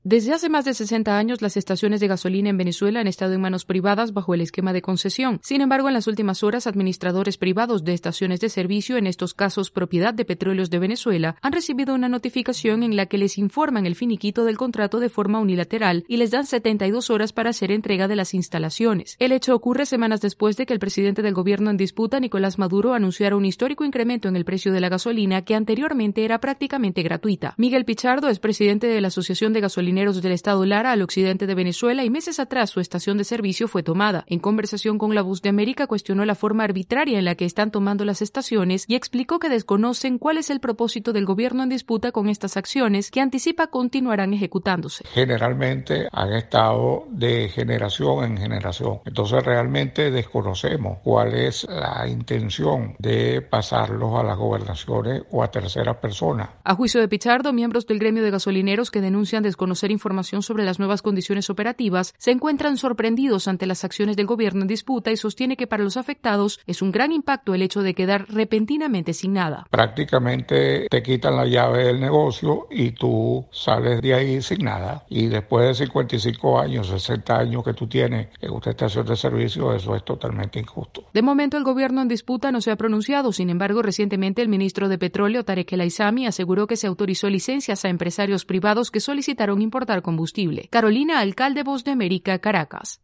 Desde hace más de 60 años, las estaciones de gasolina en Venezuela han estado en manos privadas bajo el esquema de concesión. Sin embargo, en las últimas horas, administradores privados de estaciones de servicio, en estos casos propiedad de Petróleos de Venezuela, han recibido una notificación en la que les informan el finiquito del contrato de forma unilateral y les dan 72 horas para hacer entrega de las instalaciones. El hecho ocurre semanas después de que el presidente del gobierno en disputa, Nicolás Maduro, anunciara un histórico incremento en el precio de la gasolina que anteriormente era prácticamente gratuita. Miguel Pichardo es presidente de la Asociación de Gasolineros del Estado Lara al occidente de Venezuela y meses atrás su estación de servicio fue tomada. En conversación con La Voz de América cuestionó la forma arbitraria en la que están tomando las estaciones y explicó que desconocen cuál es el propósito del gobierno en disputa con estas acciones que anticipa continuarán ejecutándose. Generalmente han estado de generación en generación. Entonces realmente desconocemos cuál es la intención de pasarlos a las gobernaciones o a terceras personas. A juicio de Pichardo, miembros del gremio de gasolineros que denuncian desconocer información sobre las nuevas condiciones operativas se encuentran sorprendidos ante las acciones del gobierno en disputa y sostiene que para los afectados es un gran impacto el hecho de quedar repentinamente sin nada. Prácticamente te quitan la llave del negocio y tú sales de ahí sin nada. Y después de 55 años, 60 años que tú tienes en una estación de servicio, eso es totalmente injusto. De momento, el gobierno en disputa no se ha pronunciado. Sin embargo, recientemente el ministro de Petróleo, Tarek El Aissami, aseguró que se autorizó licencias a empresarios privados que solicitaron importar combustible. Carolina Alcalde, Voz de América, Caracas.